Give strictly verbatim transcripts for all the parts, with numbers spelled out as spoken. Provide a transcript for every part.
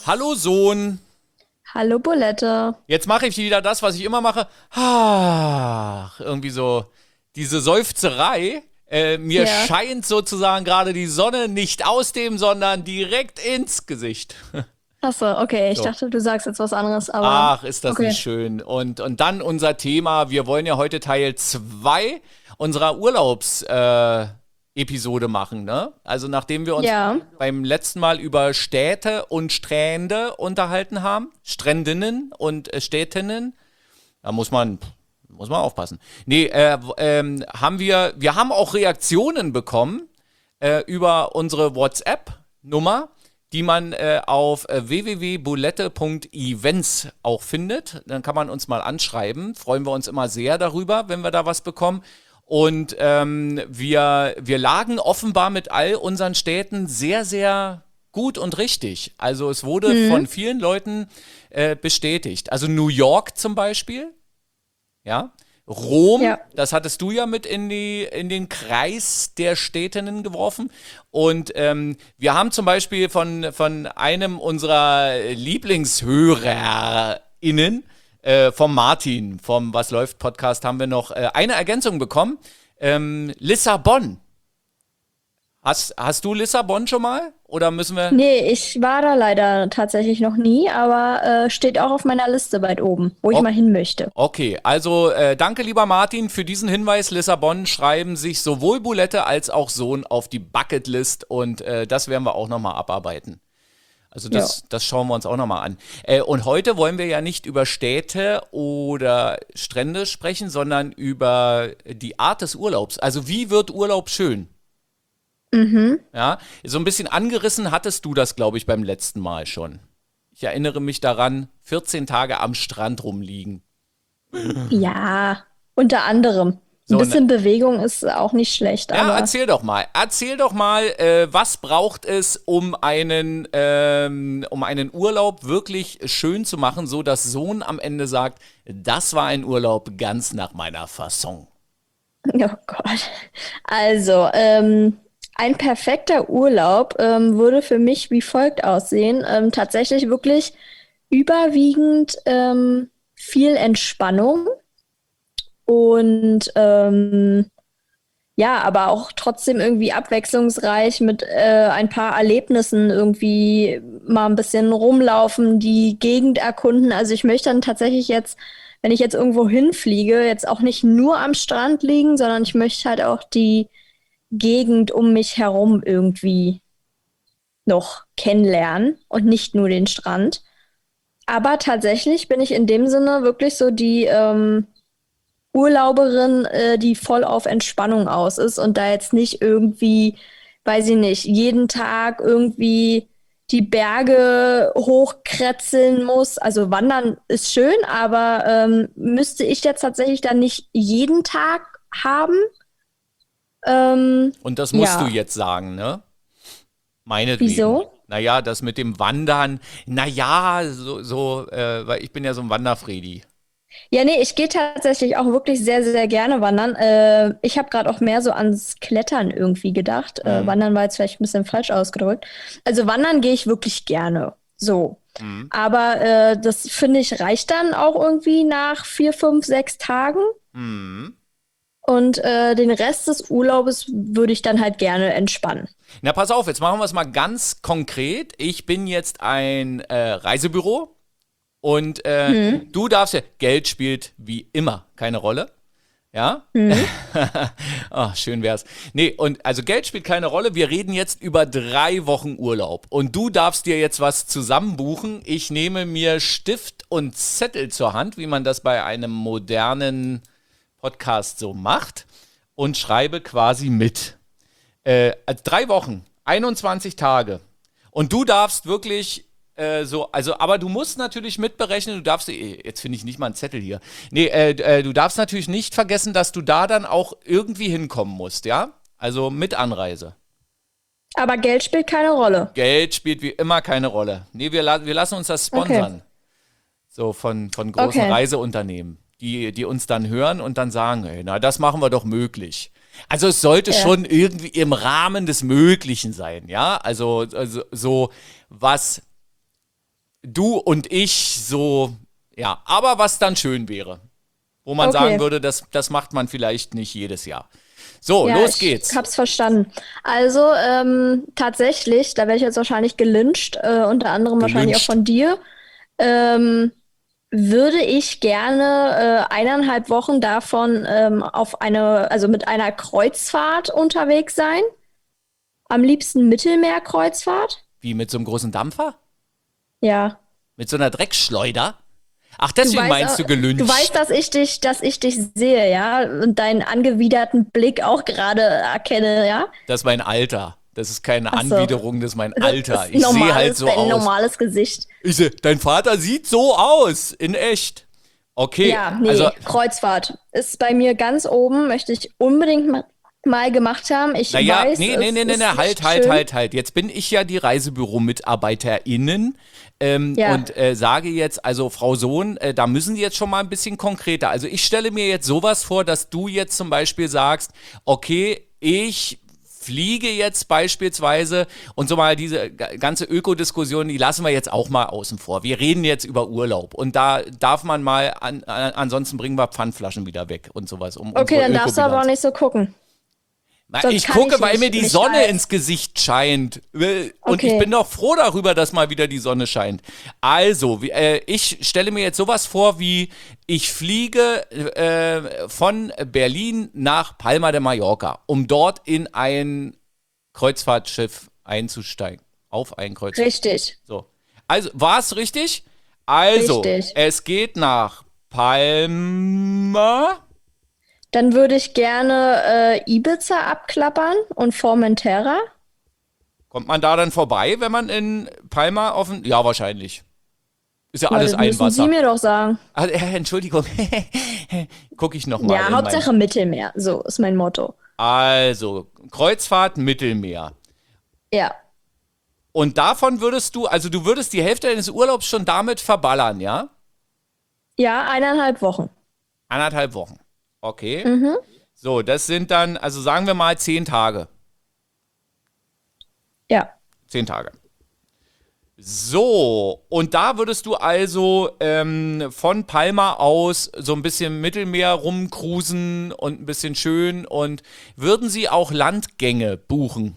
Hallo Sohn. Hallo Bulette. Jetzt mache ich wieder das, was ich immer mache. Ach, irgendwie so diese Seufzerei. Äh, mir Ja. scheint sozusagen gerade die Sonne nicht aus dem, sondern direkt ins Gesicht. Achso, okay. Ich So. dachte, du sagst jetzt was anderes, aber Ach, ist das nicht okay. schön. Und, und dann unser Thema. Wir wollen ja heute Teil zwei unserer Urlaubs, äh, Episode machen, ne? Also nachdem wir uns Ja. beim letzten Mal über Städte und Strände unterhalten haben, Strändinnen und äh, Städtinnen, da muss man, muss man aufpassen. Nee, äh, w- ähm, haben wir, wir haben auch Reaktionen bekommen äh, über unsere WhatsApp-Nummer, die man äh, auf äh, w w w punkt bulette punkt events auch findet. Dann kann man uns mal anschreiben. Freuen wir uns immer sehr darüber, wenn wir da was bekommen. Und ähm, wir, wir lagen offenbar mit all unseren Städten sehr, sehr gut und richtig. Also es wurde von Mhm. vielen Leuten äh, bestätigt. Also New York zum Beispiel, ja. Rom, Ja. das hattest du ja mit in, die, in den Kreis der Städtinnen geworfen. Und ähm, wir haben zum Beispiel von, von einem unserer LieblingshörerInnen, äh, vom Martin, vom Was läuft Podcast, haben wir noch äh, eine Ergänzung bekommen. Ähm, Lissabon. Hast, hast du Lissabon schon mal? Oder müssen wir. Nee, ich war da leider tatsächlich noch nie, aber äh, steht auch auf meiner Liste weit oben, wo ich O- mal hin möchte. Okay, also äh, danke lieber Martin für diesen Hinweis. Lissabon schreiben sich sowohl Bulette als auch Sohn auf die Bucketlist und äh, das werden wir auch nochmal abarbeiten. Also Ja. das, das schauen wir uns auch nochmal an. Äh, und heute wollen wir ja nicht über Städte oder Strände sprechen, sondern über die Art des Urlaubs. Also wie wird Urlaub schön? Mhm. Ja, so ein bisschen angerissen hattest du das, glaube ich, beim letzten Mal schon. Ich erinnere mich daran, vierzehn Tage am Strand rumliegen. Ja, unter anderem. Ein So, ne, bisschen Bewegung ist auch nicht schlecht, ja, aber erzähl doch mal. Erzähl doch mal, äh, was braucht es, um einen, ähm, um einen Urlaub wirklich schön zu machen, so dass Sohn am Ende sagt, das war ein Urlaub ganz nach meiner Fasson. oh Gott. Also, ähm, ein perfekter Urlaub ähm, würde für mich wie folgt aussehen. Ähm, tatsächlich wirklich überwiegend ähm, viel Entspannung und ähm, ja, aber auch trotzdem irgendwie abwechslungsreich mit äh, ein paar Erlebnissen irgendwie mal ein bisschen rumlaufen, die Gegend erkunden. Also ich möchte dann tatsächlich jetzt, wenn ich jetzt irgendwo hinfliege, jetzt auch nicht nur am Strand liegen, sondern ich möchte halt auch die Gegend um mich herum irgendwie noch kennenlernen und nicht nur den Strand. Aber tatsächlich bin ich in dem Sinne wirklich so die ähm, Urlauberin, äh, die voll auf Entspannung aus ist und da jetzt nicht irgendwie, weiß ich nicht, jeden Tag irgendwie die Berge hochkretzeln muss. Also wandern ist schön, aber ähm, müsste ich jetzt tatsächlich dann nicht jeden Tag haben. Ähm, Und das musst du ja, jetzt sagen, ne? Meinetwegen. wieso? Naja, das mit dem Wandern, naja, so, so äh, weil ich bin ja so ein Wanderfredi. Ja, nee, ich gehe tatsächlich auch wirklich sehr, sehr gerne wandern. Äh, ich habe gerade auch mehr so ans Klettern irgendwie gedacht. Äh, Mhm. wandern war jetzt vielleicht ein bisschen falsch ausgedrückt. Also wandern gehe ich wirklich gerne. So. Mhm. Aber äh, das finde ich reicht dann auch irgendwie nach vier, fünf, sechs Tagen. Mhm. Und äh, den Rest des Urlaubes würde ich dann halt gerne entspannen. Na, pass auf, jetzt machen wir es mal ganz konkret. Ich bin jetzt ein äh, Reisebüro und äh, Hm. du darfst ja, Geld spielt wie immer keine Rolle. Ja? Hm. Ach, schön wär's. Nee, und also Geld spielt keine Rolle. Wir reden jetzt über drei Wochen Urlaub. Und du darfst dir jetzt was zusammenbuchen. Ich nehme mir Stift und Zettel zur Hand, wie man das bei einem modernen Podcast so macht, und schreibe quasi mit. Äh, also drei Wochen, einundzwanzig Tage. Und du darfst wirklich äh, so, also, aber du musst natürlich mitberechnen, du darfst, eh, jetzt finde ich nicht mal einen Zettel hier. Nee, äh, äh, du darfst natürlich nicht vergessen, dass du da dann auch irgendwie hinkommen musst, ja? Also mit Anreise. Aber Geld spielt keine Rolle. Geld spielt wie immer keine Rolle. Nee, wir, la wir lassen uns das Okay. sponsern. So von, von großen Okay. Reiseunternehmen, die, die uns dann hören und dann sagen, ey, na, das machen wir doch möglich. Also es sollte Ja. schon irgendwie im Rahmen des Möglichen sein, ja? Also, also so was du und ich so, ja, aber was dann schön wäre. Wo man Okay. sagen würde, das, das macht man vielleicht nicht jedes Jahr. So, Ja, los ich geht's. hab's verstanden. Also, ähm, tatsächlich, da werde ich jetzt wahrscheinlich gelyncht, äh, unter anderem wahrscheinlich auch Gelyncht. von dir, ähm, würde ich gerne äh, eineinhalb Wochen davon ähm, auf eine, also mit einer Kreuzfahrt unterwegs sein. Am liebsten Mittelmeerkreuzfahrt. Wie mit so einem großen Dampfer? Ja. Mit so einer Drecksschleuder? Ach, Du deswegen weißt, meinst du au- du weißt, gelyncht? dass ich dich, dass ich dich sehe, ja, und deinen angewiderten Blick auch gerade erkenne, ja. Das ist mein Alter. Das ist keine Ach so. Anwiderung, das ist mein Das Alter. ist Ich sehe normales, halt so dein aus. normales Gesicht. Ich sehe, dein Vater sieht so aus, in echt. Okay, Ja, nee, also, Kreuzfahrt ist bei mir ganz oben, möchte ich unbedingt ma mal gemacht haben. Ich naja, weiß, nee, nee, es nee, nee, ist nee, halt, nicht halt, schön. halt, halt. Jetzt bin ich ja die Reisebüro-MitarbeiterInnen ähm, Ja. und äh, sage jetzt, also Frau Sohn, äh, da müssen Sie jetzt schon mal ein bisschen konkreter. Also ich stelle mir jetzt sowas vor, dass du jetzt zum Beispiel sagst, okay, ich fliege jetzt beispielsweise und so mal diese ga- ganze Ökodiskussion, die lassen wir jetzt auch mal außen vor. Wir reden jetzt über Urlaub und da darf man mal, an, an, ansonsten bringen wir Pfandflaschen wieder weg und sowas, um Okay, unsere dann darfst du aber auch Ökobilanz. nicht so gucken. Na, Sonst ich kann gucke, ich weil nicht, mir die nicht Sonne halt. ins Gesicht scheint. Äh, Und ich Okay. bin doch froh darüber, dass mal wieder die Sonne scheint. Also, wie- äh, ich stelle mir jetzt sowas vor wie, ich fliege äh, von Berlin nach Palma de Mallorca, um dort in ein Kreuzfahrtschiff einzusteigen. Auf ein Kreuzfahrtschiff. Richtig, So. Also, war es richtig? Also, richtig. es geht nach Palma. Dann würde ich gerne äh, Ibiza abklappern und Formentera. Kommt man da dann vorbei, wenn man in Palma offen? Ja, wahrscheinlich. Ist ja Ja, alles das ein müssen Sie Wasser. mir doch sagen. Ah, äh, Entschuldigung. Gucke ich nochmal. Ja, Hauptsache Mittelmeer. So ist mein Motto. Also, Kreuzfahrt Mittelmeer. Ja. Und davon würdest du, also du würdest die Hälfte deines Urlaubs schon damit verballern, ja? Ja, eineinhalb Wochen. Anderthalb Wochen. Okay. Mhm. So, das sind dann, also sagen wir mal zehn Tage. Ja. Zehn Tage. So, und da würdest du also ähm, von Palma aus so ein bisschen Mittelmeer rumcruisen und ein bisschen schön und würden sie auch Landgänge buchen?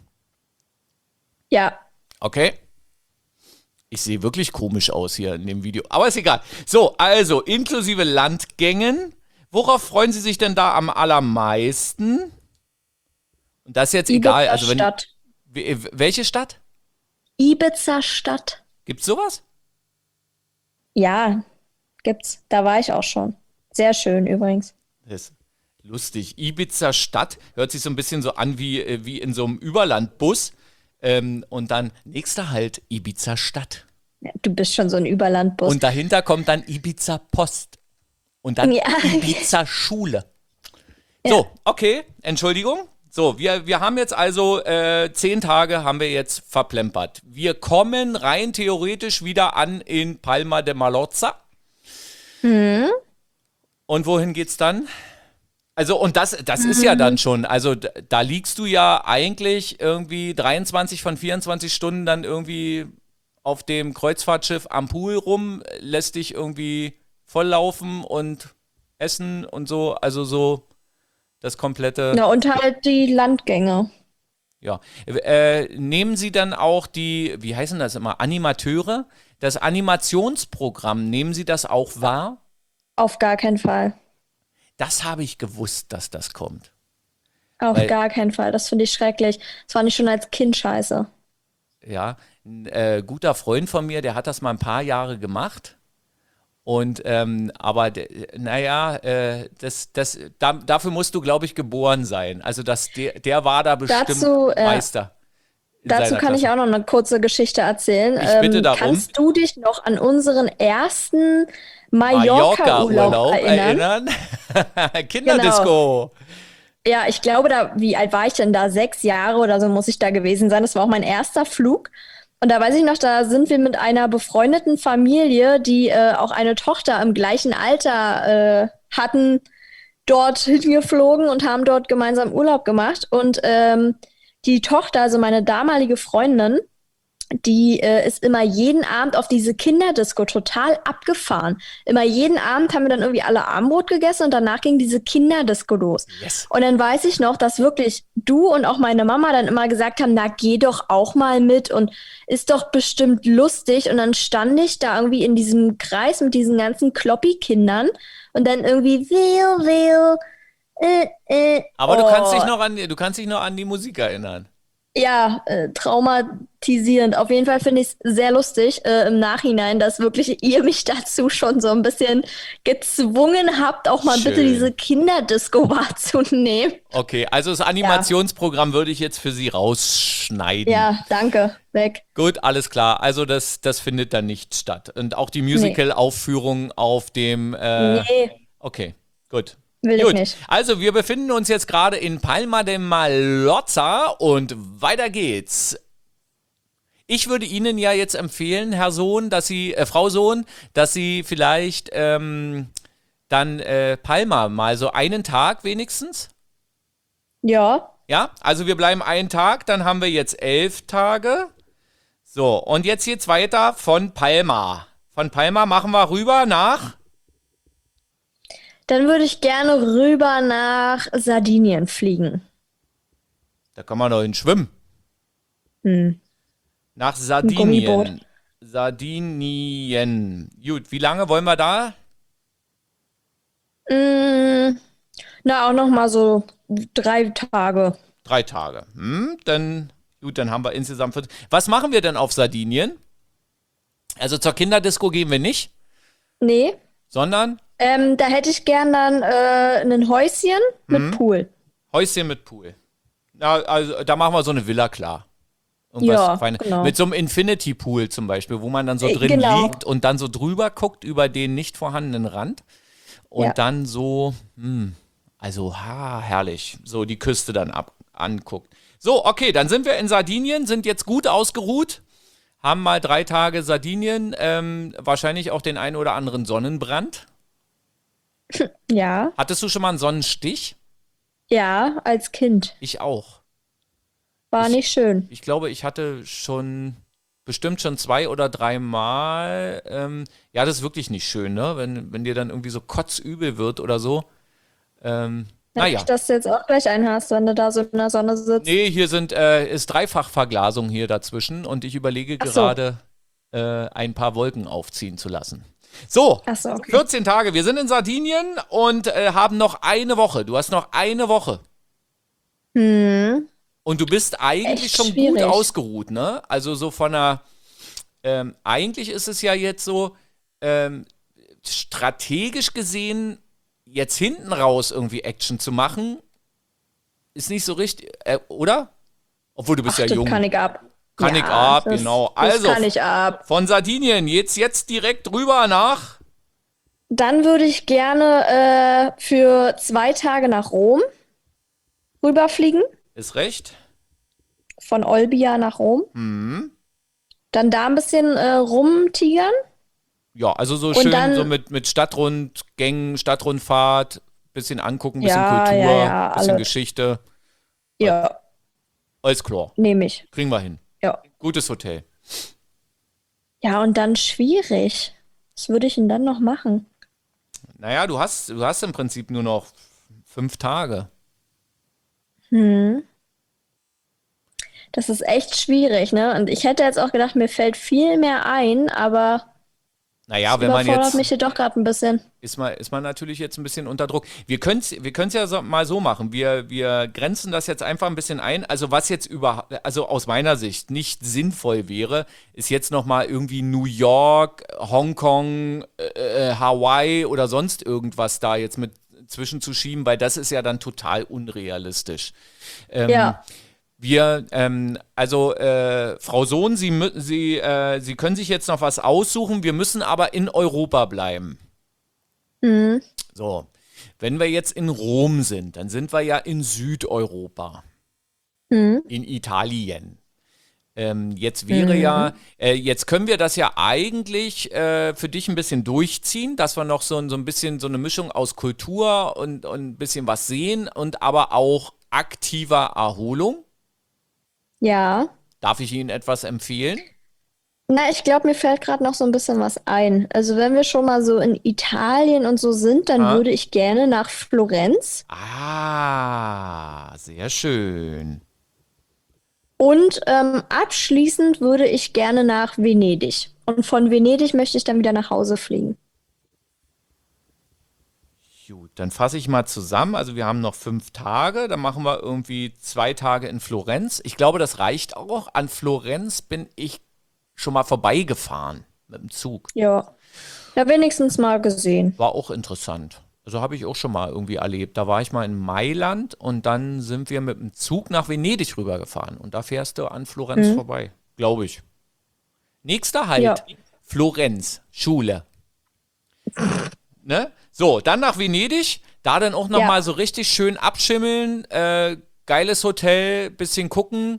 Ja. Okay? Ich sehe wirklich komisch aus hier in dem Video, aber ist egal. So, also inklusive Landgängen. Worauf freuen Sie sich denn da am allermeisten? Und das ist jetzt egal. Also wenn, Ibiza-Stadt. we- welche Stadt? Ibiza-Stadt. Gibt's sowas? Ja, gibt's. Da war ich auch schon. Sehr schön übrigens. Das ist lustig. Ibiza Stadt hört sich so ein bisschen so an wie, äh, wie in so einem Überlandbus. Ähm, und dann nächster Halt Ibiza Stadt. Ja, du bist schon so ein Überlandbus. Und dahinter kommt dann Ibiza Post. Und dann Ja. Ibiza Schule. So, okay, Entschuldigung. So, wir, wir haben jetzt also äh, zehn Tage haben wir jetzt verplempert. Wir kommen rein theoretisch wieder an in Palma de Mallorca. Mhm. Und wohin geht's dann? Also, und das, das ist ja dann schon, also d- da liegst du ja eigentlich irgendwie dreiundzwanzig von vierundzwanzig Stunden dann irgendwie auf dem Kreuzfahrtschiff am Pool rum, lässt dich irgendwie volllaufen und essen und so, also so das komplette, Ja, und halt die Landgänge. ja. Äh, nehmen Sie dann auch die, wie heißen das immer, Animateure? Das Animationsprogramm, nehmen Sie das auch wahr? Auf gar keinen Fall. Das habe ich gewusst, dass das kommt. Auf Weil- gar keinen Fall. Das finde ich schrecklich. Das fand ich schon als Kind scheiße. Ja, ein äh, guter Freund von mir, der hat das mal ein paar Jahre gemacht. Und ähm, aber de- naja, äh, das, das, da, dafür musst du, glaube ich, geboren sein. Also das, der, der war da bestimmt Dazu, äh, Meister. in Dazu seiner kann ich Klasse. auch noch eine kurze Geschichte erzählen. Ich bitte darum. Kannst du dich noch an unseren ersten Mallorca-Urlaub Mallorca-Urlaub erinnern? erinnern. Kinderdisco. Ja, ich glaube, da, wie alt war ich denn da? Sechs Jahre oder so muss ich da gewesen sein. Das war auch mein erster Flug. Und da weiß ich noch, da sind wir mit einer befreundeten Familie, die äh, auch eine Tochter im gleichen Alter äh, hatten, dort hingeflogen und haben dort gemeinsam Urlaub gemacht. Und ähm, die Tochter, also meine damalige Freundin, die äh, ist immer jeden Abend auf diese Kinderdisco total abgefahren. Immer jeden Abend haben wir dann irgendwie alle Abendbrot gegessen und danach ging diese Kinderdisco los. Yes. Und dann weiß ich noch, dass wirklich du und auch meine Mama dann immer gesagt haben, na geh doch auch mal mit und ist doch bestimmt lustig. Und dann stand ich da irgendwie in diesem Kreis mit diesen ganzen Kloppi-Kindern und dann irgendwie will, will, äh, äh, Aber du oh. kannst dich noch an, du kannst dich noch an die Musik erinnern. Ja, äh, traumatisierend. Auf jeden Fall finde ich es sehr lustig äh, im Nachhinein, dass wirklich ihr mich dazu schon so ein bisschen gezwungen habt, auch mal Schön. bitte diese Kinderdisco wahrzunehmen. Okay, also das Animationsprogramm würde ich jetzt für Sie rausschneiden. Ja, danke. Weg. Gut, alles klar. Also das, das findet dann nicht statt. Und auch die Musical-Aufführung auf dem... Äh, Nee, Okay, gut. will Gut, ich nicht. also wir befinden uns jetzt gerade in Palma de Mallorca und weiter geht's. Ich würde Ihnen ja jetzt empfehlen, Herr Sohn, dass Sie, äh, Frau Sohn, dass Sie vielleicht ähm, dann äh, Palma mal so einen Tag wenigstens. Ja, Ja, also wir bleiben einen Tag, dann haben wir jetzt elf Tage. So, und jetzt geht's weiter von Palma. Von Palma machen wir rüber nach... dann würde ich gerne rüber nach Sardinien fliegen. Da kann man doch hin schwimmen. Hm. Nach Gummiboot. Sardinien. Sardinien. Gut, wie lange wollen wir da? Mm, na, auch noch mal so drei Tage. Drei Tage. Hm, dann, gut, dann haben wir insgesamt vierzehn. Was machen wir denn auf Sardinien? Also zur Kinderdisco gehen wir nicht, Nee, sondern ähm, da hätte ich gern dann äh, ein Häuschen mit Pool. Häuschen mit Pool. Na, also da machen wir so eine Villa klar. Ja, Feines. genau. Mit so einem Infinity Pool zum Beispiel, wo man dann so Äh, drin genau. liegt und dann so drüber guckt über den nicht vorhandenen Rand. Und Ja. dann so, hm, also ha, herrlich, so die Küste dann ab, anguckt. So, okay, dann sind wir in Sardinien, sind jetzt gut ausgeruht, haben mal drei Tage Sardinien, ähm, wahrscheinlich auch den einen oder anderen Sonnenbrand. Ja, Hattest du schon mal einen Sonnenstich? ja, als Kind. Ich auch. War Ich- nicht schön. Ich glaube, ich hatte schon bestimmt schon zwei oder dreimal. Ähm, ja, das ist wirklich nicht schön, ne? Wenn, wenn dir dann irgendwie so kotzübel wird oder so. Ähm, naja. Nicht, dass du jetzt auch gleich einen hast, wenn du da so in der Sonne sitzt. Nee, hier sind, äh, ist Dreifachverglasung hier dazwischen und ich überlege Ach so. gerade, äh, ein paar Wolken aufziehen zu lassen. So, Ach so, okay. vierzehn Tage. Wir sind in Sardinien und äh, haben noch eine Woche. Du hast noch eine Woche. Hm. Und du bist eigentlich Echt schon gut schwierig. ausgeruht, ne? Also so von der, ähm, eigentlich ist es ja jetzt so, ähm, strategisch gesehen, jetzt hinten raus irgendwie Action zu machen, ist nicht so richtig, äh, oder? Obwohl du bist Ach, ja das jung. kann ich ab. Kann ich Ja, ab, das, genau. Das Also, kann ich ab. von Sardinien, jetzt, jetzt direkt rüber nach, Dann würde ich gerne äh, für zwei Tage nach Rom rüberfliegen. ist recht. Von Olbia nach Rom. Mhm. Dann da ein bisschen äh, rumtigern. Ja, also so Und schön dann- so mit, mit Stadtrundgängen, Stadtrundfahrt, bisschen angucken, bisschen Ja, Kultur, ja, ja, bisschen alles. Geschichte. Ja, Alles klar, nehme ich. kriegen wir hin. Ja. Gutes Hotel. Ja, und dann schwierig. Was würde ich denn dann noch machen? Naja, du hast, du hast im Prinzip nur noch fünf Tage. Hm. Das ist echt schwierig, ne? Und ich hätte jetzt auch gedacht, mir fällt viel mehr ein, aber Naja, wenn man überfordert jetzt, mich hier doch gerade ein bisschen. ist man, ist man natürlich jetzt ein bisschen unter Druck. Wir können es wir können's ja so, mal so machen. Wir, wir grenzen das jetzt einfach ein bisschen ein. Also was jetzt über, also aus meiner Sicht nicht sinnvoll wäre, ist jetzt nochmal irgendwie New York, Hongkong, äh, äh, Hawaii oder sonst irgendwas da jetzt mit zwischenzuschieben, weil das ist ja dann total unrealistisch. Ähm, Ja. Wir, ähm, also äh, Frau Sohn, Sie, mü- Sie, äh, Sie können sich jetzt noch was aussuchen, wir müssen aber in Europa bleiben. Mhm. So, wenn wir jetzt in Rom sind, dann sind wir ja in Südeuropa, Mhm. in Italien. Ähm, jetzt wäre ja, äh, jetzt können wir das ja eigentlich äh, für dich ein bisschen durchziehen, dass wir noch so, ein- so ein bisschen so eine Mischung aus Kultur und, und ein bisschen was sehen und aber auch aktiver Erholung. Ja. Darf ich Ihnen etwas empfehlen? Na, ich glaube, mir fällt gerade noch so ein bisschen was ein. Also wenn wir schon mal so in Italien und so sind, dann Ah, würde ich gerne nach Florenz. ah, sehr schön. Und ähm, abschließend würde ich gerne nach Venedig. Und von Venedig möchte ich dann wieder nach Hause fliegen. Gut, dann fasse ich mal zusammen. Also wir haben noch fünf Tage, dann machen wir irgendwie zwei Tage in Florenz. Ich glaube, das reicht auch. An Florenz bin ich schon mal vorbeigefahren mit dem Zug. Ja, ja, wenigstens mal gesehen. War auch interessant. Also habe ich auch schon mal irgendwie erlebt. Da war ich mal in Mailand und dann sind wir mit dem Zug nach Venedig rübergefahren. Und da fährst du an Florenz Mhm. vorbei, glaube ich. Nächster Ja, Halt, Florenz, Schule. Ne? So, dann nach Venedig, da dann auch ja. nochmal so richtig schön abschimmeln, äh, geiles Hotel, bisschen gucken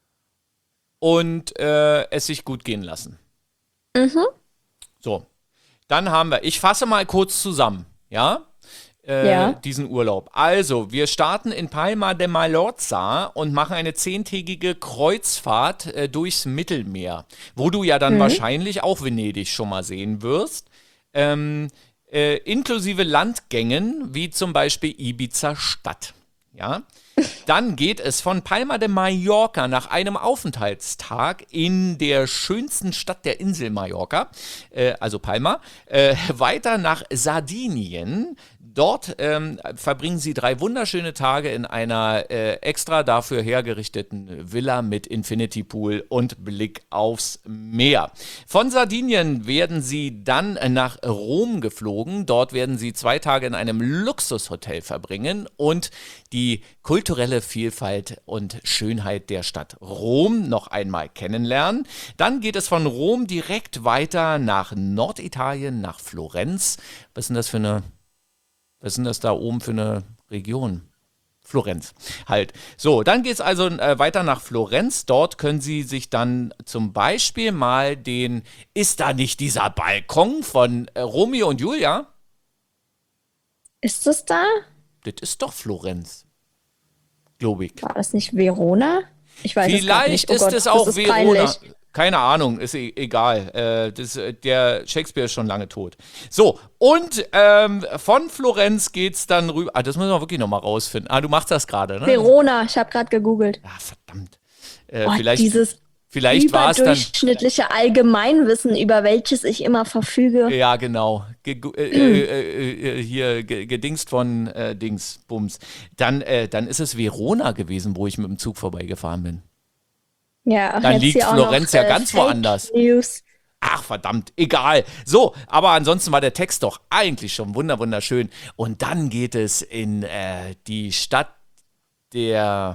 und äh, es sich gut gehen lassen. Mhm. So, dann haben wir, ich fasse mal kurz zusammen, ja, äh, Ja. diesen Urlaub. Also, wir starten in Palma de Mallorca und machen eine zehntägige Kreuzfahrt äh, durchs Mittelmeer, wo du ja dann Mhm. wahrscheinlich auch Venedig schon mal sehen wirst. Ähm, äh, inklusive Landgängen, wie zum Beispiel Ibiza Stadt. Ja, dann geht es von Palma de Mallorca nach einem Aufenthaltstag in der schönsten Stadt der Insel Mallorca, äh, also Palma, äh, weiter nach Sardinien. Dort ähm, verbringen sie drei wunderschöne Tage in einer äh, extra dafür hergerichteten Villa mit Infinity Pool und Blick aufs Meer. Von Sardinien werden sie dann nach Rom geflogen. Dort werden sie zwei Tage in einem Luxushotel verbringen und die kulturelle Vielfalt und Schönheit der Stadt Rom noch einmal kennenlernen. Dann geht es von Rom direkt weiter nach Norditalien, nach Florenz. Was ist denn das für eine, was ist denn das da oben für eine Region? Florenz halt. So, dann geht es also äh, weiter nach Florenz. Dort können Sie sich dann zum Beispiel mal den, ist da nicht dieser Balkon von äh, Romeo und Julia? Ist es da? Das ist doch Florenz, glaube ich. War das nicht Verona? Ich weiß es gerade nicht. Vielleicht Oh ist Gott, es das auch ist Verona. peinlich. Keine Ahnung, ist e egal. Äh, das, äh, der Shakespeare ist schon lange tot. So, und ähm, von Florenz geht's dann rüber. Ah, das müssen wir wirklich nochmal rausfinden. Ah, du machst das gerade, ne? Verona, ich habe gerade gegoogelt. Ah, verdammt. Äh, Oh, vielleicht, dieses vielleicht war es dann. überdurchschnittliche Allgemeinwissen, über welches ich immer verfüge. Ja, genau. Ge äh, äh, äh, hier ge gedingst von äh, Dings, Bums. Dann, äh, dann ist es Verona gewesen, wo ich mit dem Zug vorbeigefahren bin. Ja, ach, Dann jetzt liegt hier auch noch Florenz ja äh, ganz Fake woanders. News. Ach, verdammt, egal. So, aber ansonsten war der Text doch eigentlich schon wunder wunderschön. Und dann geht es in äh, die Stadt der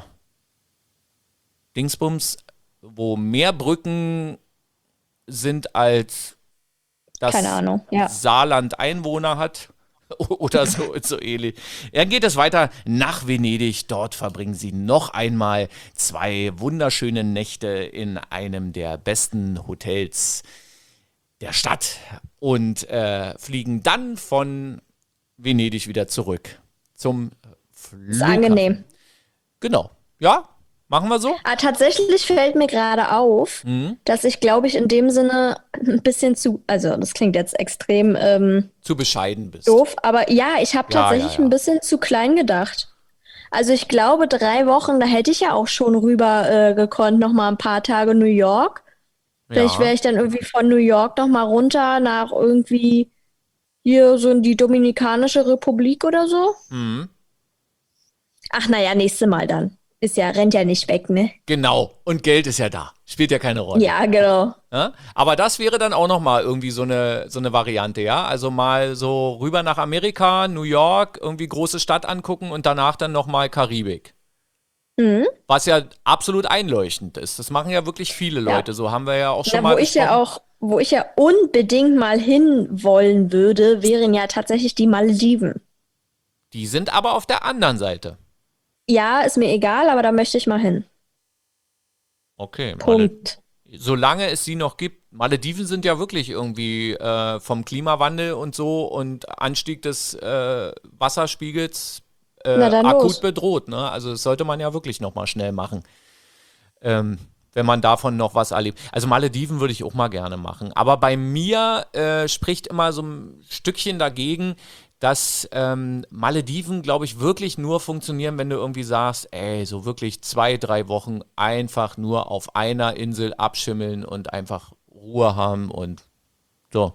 Dingsbums, wo mehr Brücken sind als Keine das Ahnung. Ja. Saarland Einwohner hat. Oder so, so ähnlich. Dann geht es weiter nach Venedig. Dort verbringen sie noch einmal zwei wunderschöne Nächte in einem der besten Hotels der Stadt und äh, fliegen dann von Venedig wieder zurück zum Ist Flughafen. angenehm. Genau. Ja, machen wir so? Ah, tatsächlich fällt mir gerade auf, Mhm. dass ich, glaube ich, in dem Sinne ein bisschen zu, also das klingt jetzt extrem ähm, Zu bescheiden bist. doof, aber ja, ich habe Ja, ja, tatsächlich ein ja. bisschen zu klein gedacht. Also ich glaube, drei Wochen, da hätte ich ja auch schon rüber äh, gekonnt, noch mal ein paar Tage New York. Vielleicht wäre Ja. ich dann irgendwie von New York noch mal runter nach irgendwie hier so in die Dominikanische Republik oder so. Mhm. Ach naja, nächstes Mal dann. Ist ja, rennt ja nicht weg, ne? Genau. Und Geld ist ja da. Spielt ja keine Rolle. Ja, genau. Ja? Aber das wäre dann auch nochmal irgendwie so eine, so eine Variante, ja? Also mal so rüber nach Amerika, New York, irgendwie große Stadt angucken und danach dann nochmal Karibik. Mhm. Was ja absolut einleuchtend ist. Das machen ja wirklich viele Ja. Leute. So haben wir ja auch schon Na, mal wo ich ja besprochen. auch, wo ich ja unbedingt mal hin wollen würde, wären ja tatsächlich die Malediven. Die sind aber auf der anderen Seite. Ja, ist mir egal, aber da möchte ich mal hin. Okay, Male Punkt. solange es sie noch gibt. Malediven sind ja wirklich irgendwie äh, vom Klimawandel und so und Anstieg des äh, Wasserspiegels äh, Na dann akut los. bedroht. Ne? Also das sollte man ja wirklich nochmal schnell machen. Ähm, wenn man davon noch was erlebt. Also Malediven würde ich auch mal gerne machen. Aber bei mir äh, spricht immer so ein Stückchen dagegen, dass ähm, Malediven, glaube ich, wirklich nur funktionieren, wenn du irgendwie sagst, ey, so wirklich zwei, drei Wochen einfach nur auf einer Insel abschimmeln und einfach Ruhe haben und so.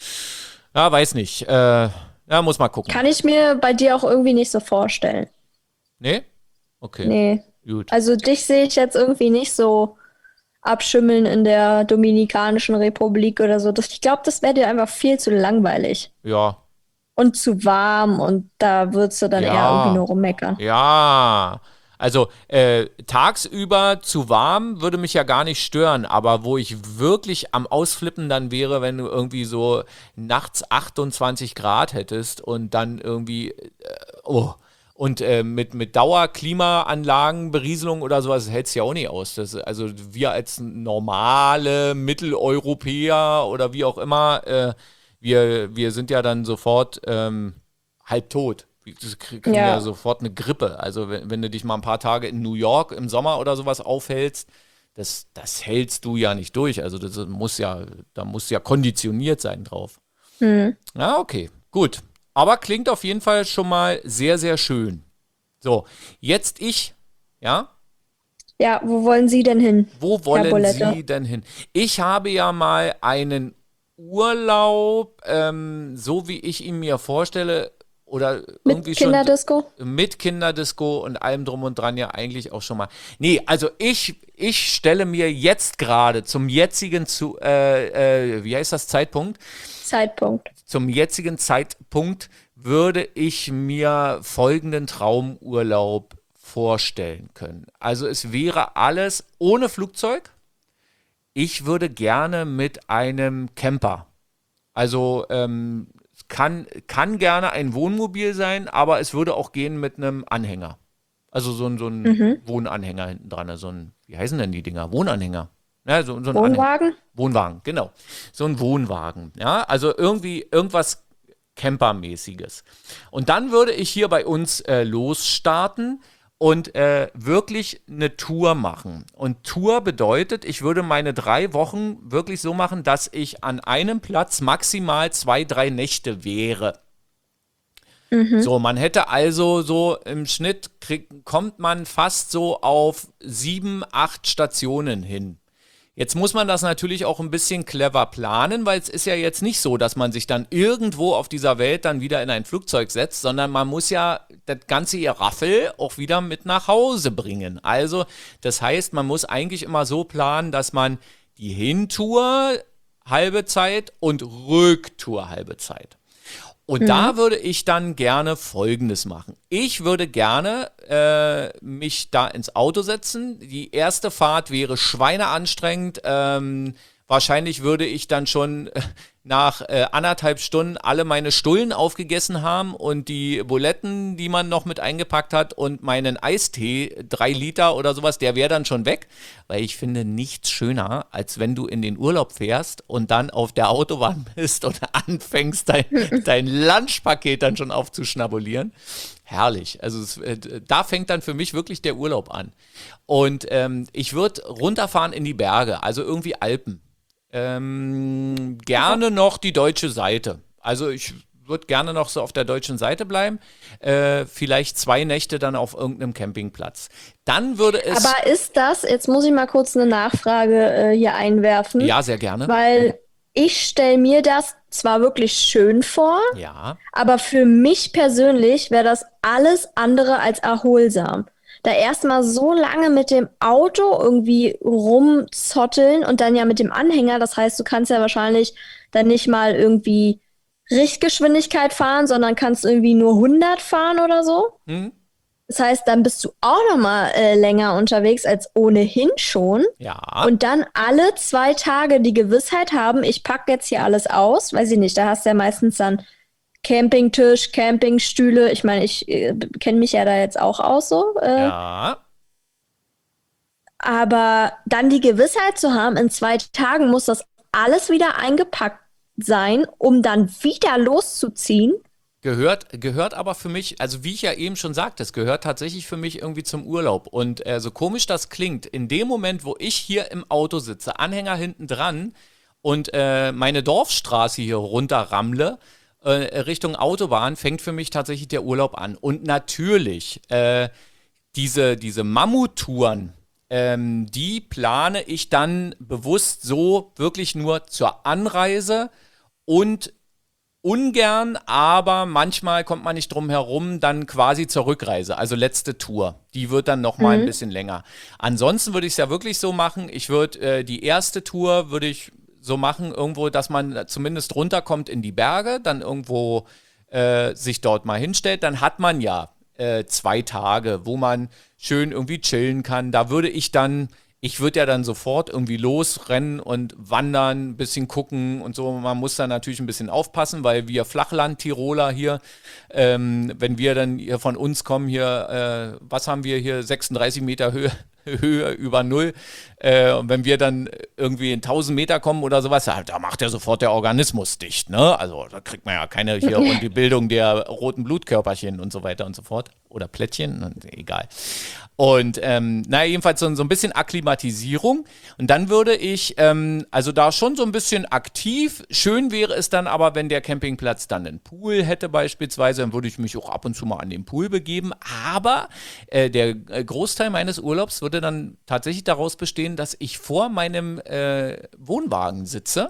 Ja, weiß nicht. Äh, ja, muss mal gucken. Kann ich mir bei dir auch irgendwie nicht so vorstellen. Nee? Okay, Nee. gut. Also dich sehe ich jetzt irgendwie nicht so abschimmeln in der Dominikanischen Republik oder so. Das, ich glaube, das wäre dir einfach viel zu langweilig. Ja, Und zu warm und da würdest du dann eher irgendwie ja, nur rummeckern. ja. Also äh, tagsüber zu warm würde mich ja gar nicht stören, aber wo ich wirklich am Ausflippen dann wäre, wenn du irgendwie so nachts achtundzwanzig Grad hättest und dann irgendwie, äh, oh, und äh, mit, mit Dauerklimaanlagen, Berieselung oder sowas hältst du ja auch nicht aus. Das, also wir als normale Mitteleuropäer oder wie auch immer, äh, wir, wir sind ja dann sofort ähm, halb tot. Wir kriegen ja. ja Ja. sofort eine Grippe. Also wenn, wenn du dich mal ein paar Tage in New York im Sommer oder sowas aufhältst, das, das hältst du ja nicht durch. Also das muss ja, da muss ja konditioniert sein drauf. Hm. Ja, okay, gut. Aber klingt auf jeden Fall schon mal sehr, sehr schön. So, jetzt ich, ja, Ja, wo wollen Sie denn hin, wo Herr wollen Bolette? Sie denn hin? Ich habe ja mal einen Urlaub, ähm, so wie ich ihn mir vorstelle, oder irgendwie Mit schon Kinderdisco? mit Kinderdisco und allem drum und dran ja eigentlich auch schon mal. Nee, also ich, ich stelle mir jetzt gerade zum jetzigen zu, äh, äh, wie heißt das Zeitpunkt? Zeitpunkt. Zum jetzigen Zeitpunkt würde ich mir folgenden Traumurlaub vorstellen können. Also es wäre alles ohne Flugzeug. Ich würde gerne mit einem Camper. Also ähm, es kann, kann gerne ein Wohnmobil sein, aber es würde auch gehen mit einem Anhänger. Also so ein, so ein Mhm. Wohnanhänger hinten dran. So ein, wie heißen denn die Dinger? Wohnanhänger. Ja, so, so ein Anhänger. Wohnwagen? Wohnwagen, genau. So ein Wohnwagen. Ja, also irgendwie irgendwas Campermäßiges. Und dann würde ich hier bei uns äh, losstarten und äh, wirklich eine Tour machen. Und Tour bedeutet, ich würde meine drei Wochen wirklich so machen, dass ich an einem Platz maximal zwei, drei Nächte wäre. Mhm. So, man hätte also so im Schnitt, krieg, kommt man fast so auf sieben, acht Stationen hin. Jetzt muss man das natürlich auch ein bisschen clever planen, weil es ist ja jetzt nicht so, dass man sich dann irgendwo auf dieser Welt dann wieder in ein Flugzeug setzt, sondern man muss ja das ganze Raffel auch wieder mit nach Hause bringen. Also, das heißt, man muss eigentlich immer so planen, dass man die Hintour halbe Zeit und Rücktour halbe Zeit. Und Mhm. da würde ich dann gerne Folgendes machen. Ich würde gerne äh, mich da ins Auto setzen. Die erste Fahrt wäre schweineanstrengend. Ähm, wahrscheinlich würde ich dann schon äh, nach äh, anderthalb Stunden alle meine Stullen aufgegessen haben und die Buletten, die man noch mit eingepackt hat und meinen Eistee, drei Liter oder sowas, der wäre dann schon weg. Weil ich finde nichts schöner, als wenn du in den Urlaub fährst und dann auf der Autobahn bist und anfängst, dein, dein Lunchpaket dann schon aufzuschnabulieren. Herrlich. Also es, äh, da fängt dann für mich wirklich der Urlaub an. Und ähm, ich würde runterfahren in die Berge, also irgendwie Alpen. Ähm, gerne noch die deutsche Seite. Also ich würde gerne noch so auf der deutschen Seite bleiben. Äh, vielleicht zwei Nächte dann auf irgendeinem Campingplatz. Dann würde es... Aber ist das, jetzt muss ich mal kurz eine Nachfrage äh, hier einwerfen, Ja, sehr gerne. weil ich stelle mir das zwar wirklich schön vor, Ja. aber für mich persönlich wäre das alles andere als erholsam. Da erstmal so lange mit dem Auto irgendwie rumzotteln und dann ja mit dem Anhänger. Das heißt, du kannst ja wahrscheinlich dann nicht mal irgendwie Richtgeschwindigkeit fahren, sondern kannst irgendwie nur hundert fahren oder so. Hm? Das heißt, dann bist du auch noch mal äh, länger unterwegs als ohnehin schon. Ja. Und dann alle zwei Tage die Gewissheit haben, ich packe jetzt hier alles aus. Weiß ich nicht, da hast du ja meistens dann Campingtisch, Campingstühle. Ich meine, ich äh, kenne mich ja da jetzt auch aus so. Äh, Ja. Aber dann die Gewissheit zu haben, in zwei Tagen muss das alles wieder eingepackt sein, um dann wieder loszuziehen. Gehört, gehört aber für mich, also wie ich ja eben schon sagte, es gehört tatsächlich für mich irgendwie zum Urlaub. Und äh, so komisch das klingt, in dem Moment, wo ich hier im Auto sitze, Anhänger hinten dran und äh, meine Dorfstraße hier runterrammle, äh, Richtung Autobahn, fängt für mich tatsächlich der Urlaub an. Und natürlich, äh, diese, diese Mammuttouren, ähm, die plane ich dann bewusst so wirklich nur zur Anreise und ungern, aber manchmal kommt man nicht drum herum, dann quasi zur Rückreise, also letzte Tour. Die wird dann noch mal ein Mhm. bisschen länger. Ansonsten würde ich es ja wirklich so machen, ich würde äh, die erste Tour würde ich so machen, irgendwo, dass man zumindest runterkommt in die Berge, dann irgendwo äh, sich dort mal hinstellt, dann hat man ja äh, zwei Tage, wo man schön irgendwie chillen kann. Da würde ich dann, ich würde ja dann sofort irgendwie losrennen und wandern, ein bisschen gucken und so. Man muss da natürlich ein bisschen aufpassen, weil wir Flachland-Tiroler hier, ähm, wenn wir dann hier von uns kommen, hier, äh, was haben wir hier, sechsunddreißig Meter Höhe, Höhe über Null. Äh, und wenn wir dann irgendwie in tausend Meter kommen oder sowas, ja, da macht ja sofort der Organismus dicht, ne? Also da kriegt man ja keine hier und die Bildung der roten Blutkörperchen und so weiter und so fort. Oder Plättchen, und, egal. Und ähm, naja, jedenfalls so, so ein bisschen Akklimatisierung. Und dann würde ich, ähm, also da schon so ein bisschen aktiv. Schön wäre es dann aber, wenn der Campingplatz dann einen Pool hätte beispielsweise, dann würde ich mich auch ab und zu mal an den Pool begeben. Aber äh, der äh, Großteil meines Urlaubs würde dann tatsächlich daraus bestehen, dass ich vor meinem äh, Wohnwagen sitze,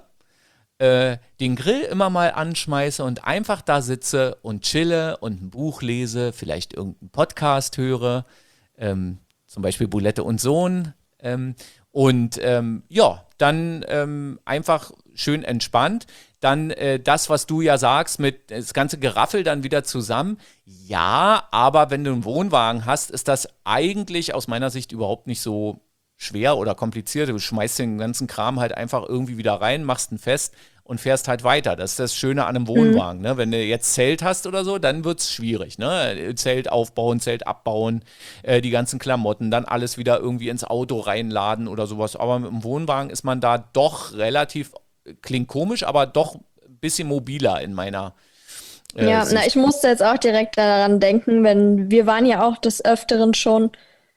äh, den Grill immer mal anschmeiße und einfach da sitze und chille und ein Buch lese, vielleicht irgendeinen Podcast höre, ähm, zum Beispiel Bulette und Sohn. Ähm, und ähm, ja, dann ähm, einfach schön entspannt. Dann äh, das, was du ja sagst, mit das ganze Geraffel dann wieder zusammen. Ja, aber wenn du einen Wohnwagen hast, ist das eigentlich aus meiner Sicht überhaupt nicht so schwer oder kompliziert. Du schmeißt den ganzen Kram halt einfach irgendwie wieder rein, machst ihn fest und fährst halt weiter. Das ist das Schöne an einem Mhm. Wohnwagen. Ne? Wenn du jetzt Zelt hast oder so, dann wird es schwierig. Ne? Zelt aufbauen, Zelt abbauen, äh, die ganzen Klamotten, dann alles wieder irgendwie ins Auto reinladen oder sowas. Aber mit dem Wohnwagen ist man da doch relativ, klingt komisch, aber doch ein bisschen mobiler in meiner äh, Ja, na, Sicht. ich musste jetzt auch direkt daran denken, wenn wir waren ja auch des Öfteren schon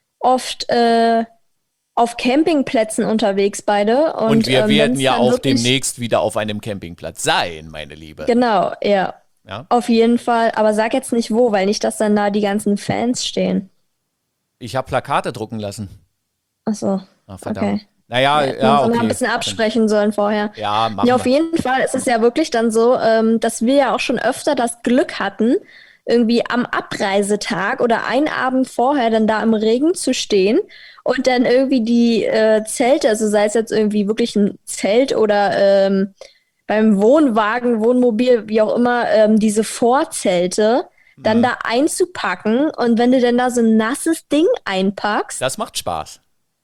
oft äh, auf Campingplätzen unterwegs beide Und und wir ähm, wenn werden es ja dann auch wirklich, demnächst wieder auf einem Campingplatz sein, meine Liebe. genau, ja, Ja? auf jeden Fall, aber sag jetzt nicht wo, weil nicht, dass dann da die ganzen Fans stehen. Ich habe Plakate drucken lassen. Ach so, Ach, verdammt. okay. Naja, Wir hätten uns ja, immer ein okay. bisschen absprechen sollen vorher. Ja, Ja, machen auf wir. jeden Fall ist es ja wirklich dann so, ähm, dass wir ja auch schon öfter das Glück hatten, irgendwie am Abreisetag oder einen Abend vorher dann da im Regen zu stehen und dann irgendwie die äh, Zelte, also sei es jetzt irgendwie wirklich ein Zelt oder ähm, beim Wohnwagen, Wohnmobil, wie auch immer, ähm, diese Vorzelte dann Hm. da einzupacken und wenn du dann da so ein nasses Ding einpackst, Das macht Spaß.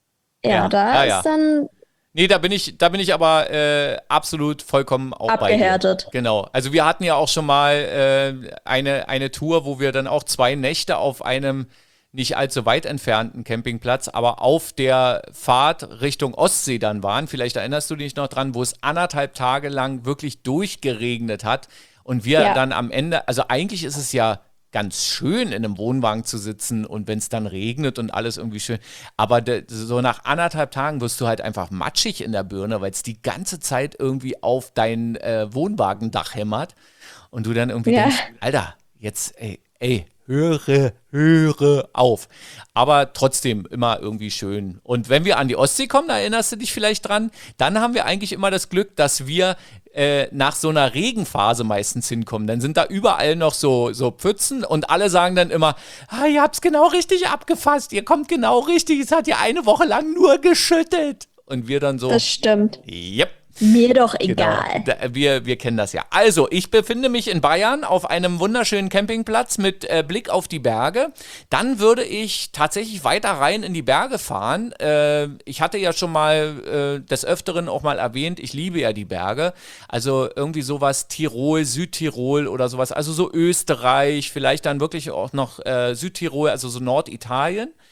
ja, Ja, da ja, ist ja. dann Nee, da bin ich, da bin ich aber äh, absolut vollkommen auch bei dir. abgehärtet. Genau. Also wir hatten ja auch schon mal äh, eine, eine Tour, wo wir dann auch zwei Nächte auf einem nicht allzu weit entfernten Campingplatz, aber auf der Fahrt Richtung Ostsee dann waren. Vielleicht erinnerst du dich noch dran, wo es anderthalb Tage lang wirklich durchgeregnet hat und wir Ja. dann am Ende, also eigentlich ist es ja ganz schön, in einem Wohnwagen zu sitzen und wenn es dann regnet und alles irgendwie schön. Aber de, so nach anderthalb Tagen wirst du halt einfach matschig in der Birne, weil es die ganze Zeit irgendwie auf dein äh, Wohnwagendach hämmert und du dann irgendwie Ja. denkst, Alter, jetzt, ey, ey, höre, höre auf. Aber trotzdem immer irgendwie schön. Und wenn wir an die Ostsee kommen, da erinnerst du dich vielleicht dran, dann haben wir eigentlich immer das Glück, dass wir äh, nach so einer Regenphase meistens hinkommen. Dann sind da überall noch so, so Pfützen und alle sagen dann immer, ah, ihr habt's genau richtig abgefasst, ihr kommt genau richtig, es hat ja eine Woche lang nur geschüttet. Und wir dann so, Das stimmt. yep. Mir doch Genau, egal. da, wir, wir kennen das ja. Also, ich befinde mich in Bayern auf einem wunderschönen Campingplatz mit äh, Blick auf die Berge. Dann würde ich tatsächlich weiter rein in die Berge fahren. Äh, ich hatte ja schon mal äh, des Öfteren auch mal erwähnt, ich liebe ja die Berge. Also irgendwie sowas Tirol, Südtirol oder sowas. Also so Österreich, vielleicht dann wirklich auch noch äh, Südtirol, also so Norditalien.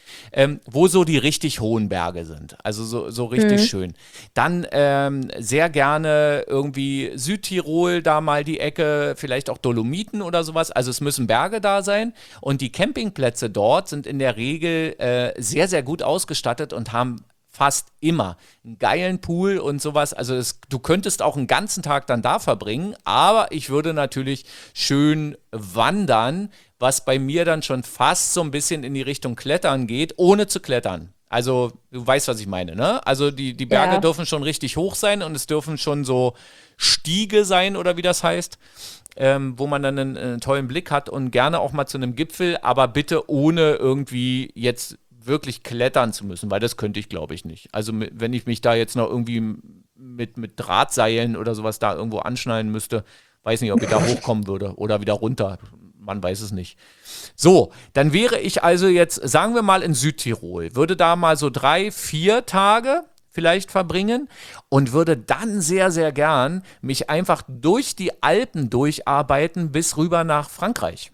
ähm, wo so die richtig hohen Berge sind. Also so, so richtig Mhm. schön. Dann ähm, sehr gerne irgendwie Südtirol, da mal die Ecke, vielleicht auch Dolomiten oder sowas. Also es müssen Berge da sein. Und die Campingplätze dort sind in der Regel äh, sehr, sehr gut ausgestattet und haben fast immer einen geilen Pool und sowas. Also es, du könntest auch einen ganzen Tag dann da verbringen, aber ich würde natürlich schön wandern, was bei mir dann schon fast so ein bisschen in die Richtung Klettern geht, ohne zu klettern. Also du weißt, was ich meine, ne? Also die, die Berge Ja. dürfen schon richtig hoch sein und es dürfen schon so Stiege sein oder wie das heißt, ähm, wo man dann einen, einen tollen Blick hat und gerne auch mal zu einem Gipfel, aber bitte ohne irgendwie jetzt wirklich klettern zu müssen, weil das könnte ich, glaube ich, nicht. Also mit, wenn ich mich da jetzt noch irgendwie mit, mit Drahtseilen oder sowas da irgendwo anschneiden müsste, weiß nicht, ob ich da hochkommen würde oder wieder runter. Man weiß es nicht. So, dann wäre ich also jetzt, sagen wir mal in Südtirol, würde da mal so drei, vier Tage vielleicht verbringen und würde dann sehr, sehr gern mich einfach durch die Alpen durcharbeiten bis rüber nach Frankreich.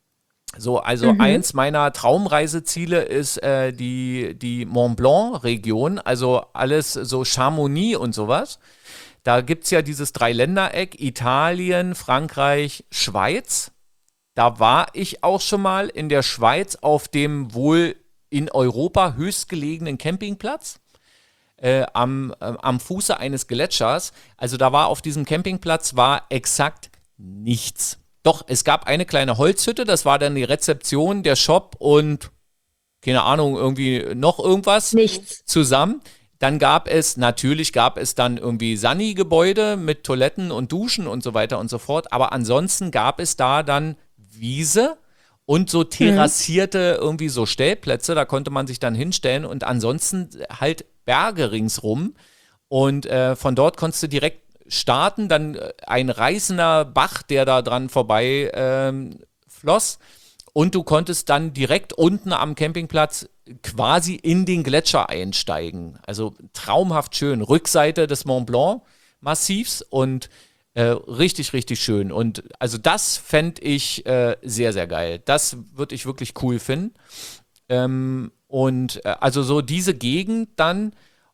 So, also Mhm. eins meiner Traumreiseziele ist äh, die, die Mont Blanc-Region, also alles so Chamonix und sowas. Da gibt es ja dieses Dreiländereck, Italien, Frankreich, Schweiz. Da war ich auch schon mal in der Schweiz auf dem wohl in Europa höchstgelegenen Campingplatz äh, am, äh, am Fuße eines Gletschers. Also da war auf diesem Campingplatz war exakt nichts. Doch, es gab eine kleine Holzhütte, das war dann die Rezeption, der Shop und keine Ahnung, irgendwie noch irgendwas Nichts. zusammen. Dann gab es, natürlich gab es dann irgendwie Sani-Gebäude mit Toiletten und Duschen und so weiter und so fort. Aber ansonsten gab es da dann Wiese und so Mhm. terrassierte irgendwie so Stellplätze, da konnte man sich dann hinstellen und ansonsten halt Berge ringsrum. Und äh, von dort konntest du direkt starten, dann äh, ein reißender Bach, der da dran vorbei ähm, floss. Und du konntest dann direkt unten am Campingplatz quasi in den Gletscher einsteigen. Also traumhaft schön. Rückseite des Mont Blanc Massivs und äh, richtig, richtig schön. Und also das fände ich äh, sehr, sehr geil. Das würde ich wirklich cool finden. Ähm, und äh, also so diese Gegend dann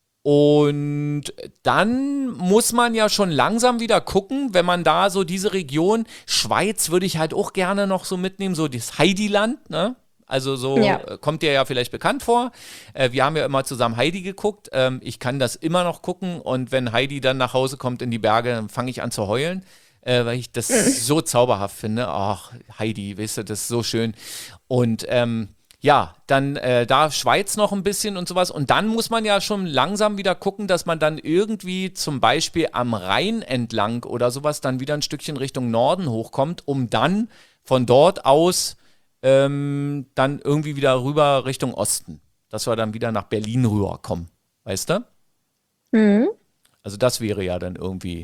und dann muss man ja schon langsam wieder gucken, wenn man da so diese Region, Schweiz würde ich halt auch gerne noch so mitnehmen, so das Heidiland, ne? Also so Ja. äh, kommt dir ja vielleicht bekannt vor. Äh, wir haben ja immer zusammen Heidi geguckt. Ähm, ich kann das immer noch gucken und wenn Heidi dann nach Hause kommt in die Berge, dann fange ich an zu heulen, äh, weil ich das so zauberhaft finde. Ach, Heidi, weißt du, das ist so schön. Und ähm, ja, dann äh, da Schweiz noch ein bisschen und sowas. Und dann muss man ja schon langsam wieder gucken, dass man dann irgendwie zum Beispiel am Rhein entlang oder sowas dann wieder ein Stückchen Richtung Norden hochkommt, um dann von dort aus ähm, dann irgendwie wieder rüber Richtung Osten. Dass wir dann wieder nach Berlin rüberkommen. Weißt du? Mhm. Also das wäre ja dann irgendwie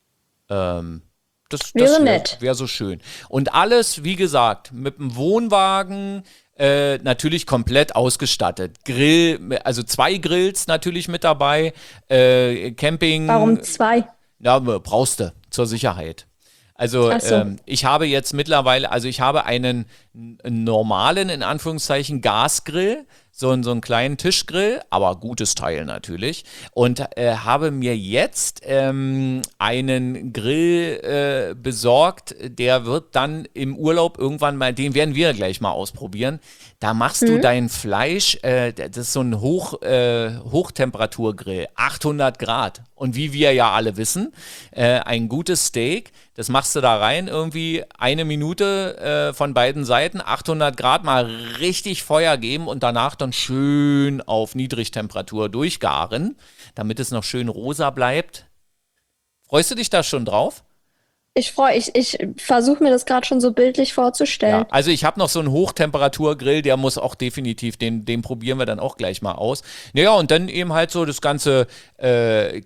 ähm, das, Wäre das wäre nett. wär so schön. Und alles, wie gesagt, mit dem Wohnwagen, äh, natürlich komplett ausgestattet. Grill, also zwei Grills natürlich mit dabei. Äh, Warum Camping, zwei? ja, brauchst du zur Sicherheit. Also Ach so. ähm, ich habe jetzt mittlerweile, also ich habe einen, n- normalen, in Anführungszeichen, Gasgrill, so, einen- so einen kleinen Tischgrill, aber gutes Teil natürlich. Und äh, habe mir jetzt ähm, einen Grill äh, besorgt, der wird dann im Urlaub irgendwann mal, den werden wir gleich mal ausprobieren. Da machst du Mhm. dein Fleisch, äh, das ist so ein Hoch, äh, Hochtemperaturgrill, achthundert Grad. Und wie wir ja alle wissen, äh, ein gutes Steak, das machst du da rein, irgendwie eine Minute äh, von beiden Seiten, achthundert Grad mal richtig Feuer geben und danach dann schön auf Niedrigtemperatur durchgaren, damit es noch schön rosa bleibt. Freust du dich da schon drauf? Ich freue ich, ich versuche mir das gerade schon so bildlich Ja, vorzustellen. also ich habe noch so einen Hochtemperaturgrill, der muss auch definitiv, den, den probieren wir dann auch gleich mal aus. Naja, und dann eben halt so das ganze äh,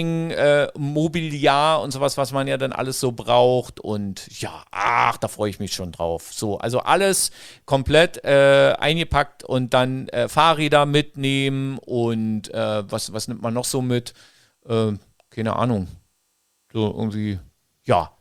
Camping-Mobiliar und sowas, was man ja dann alles so braucht. Und ja, ach, da freue ich mich schon drauf. So, also alles komplett äh, eingepackt und dann äh, Fahrräder mitnehmen und äh, was, was nimmt man noch so mit? Äh, keine Ahnung. So irgendwie, ja.